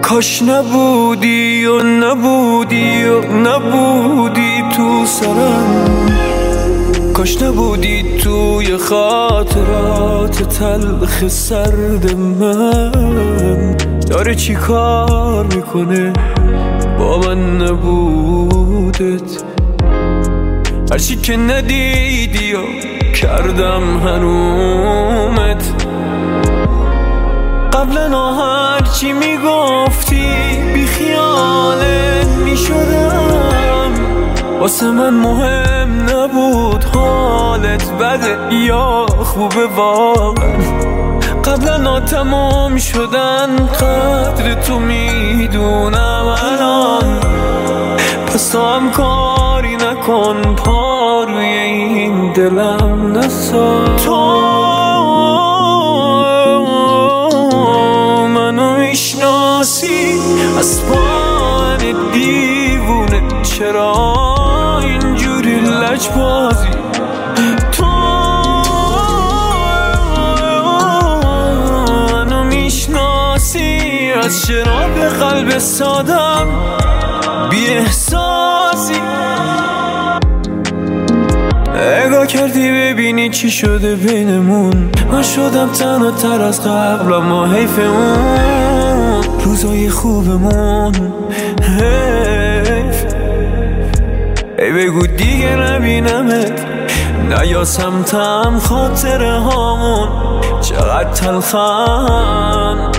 کاش نبودی و نبودی و نبودی تو سرم، کاش نبودی توی خاطرات تلخ سرد من. داره چی کار میکنه با من نبودت؟ هرچی که ندیدی و کردم هنومت. قبلا هرچی میگفتی بی خیالت میشدم، واسه من مهم نبود حالت بده یا خوبه واقعا. قبلا تمام شدن قدر تو میدونم الان، پس تو هم کاری نکن پا روی این دلم نسار. تو منو میشناسی از پاهن دیوونه، چرا اینجوری لجبازی؟ تو منو میشناسی از شراب قلب سادم، بی احساسی. نگاه کردی ببینی چی شده بینمون، من شدم تنها تر از قبل، اما حیف اون روزای خوبمون. حیف ای بگو دیگه نبینمت، نیا سمتم خاطره هامون چقدر تلخن.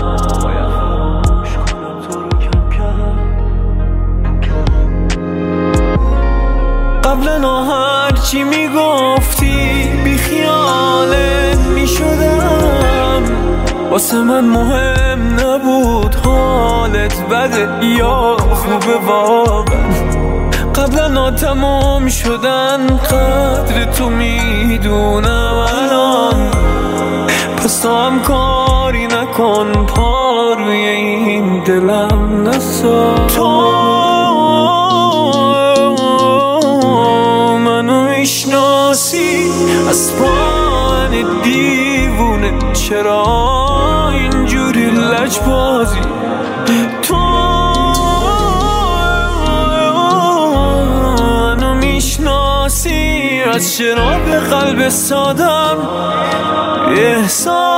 قبلا هرچی میگفتی بی خیالت میشدم، واسه من مهم نبود حالت بده یا خوبه واقعا. قبلا تمام شدن قدر تو میدونم الان، پس تو هم کاری نکن پا روی این دلم نسار. تو میشناسی از پاهن دیوونه، چرا اینجوری لجبازی؟ تو منو میشناسی از شراب قلب سادم، احساس